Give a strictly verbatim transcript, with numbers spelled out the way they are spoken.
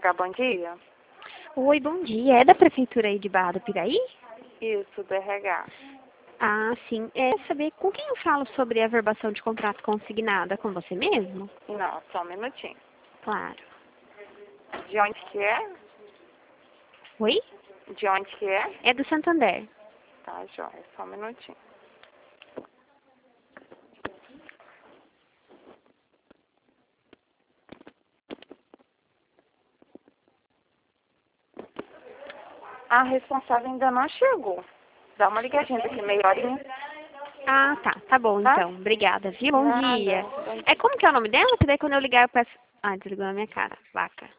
H, bom dia. Oi, bom dia. É da prefeitura aí de Barra do Piraí? Isso, do R H. Ah, sim. É saber com quem eu falo sobre a averbação de contrato consignada? Com você mesmo? Não, só um minutinho. Claro. De onde que é? Oi? De onde que é? É do Santander. Tá, joia, só um minutinho. A responsável ainda não chegou. Dá uma ligadinha daqui meia horinha. Ah, tá. Tá bom, Tá? então. Obrigada, viu? Bom Nada. dia. Bom dia. É como que é o nome dela? Que daí quando eu ligar eu peço... Ah, desligou na minha cara. Vaca.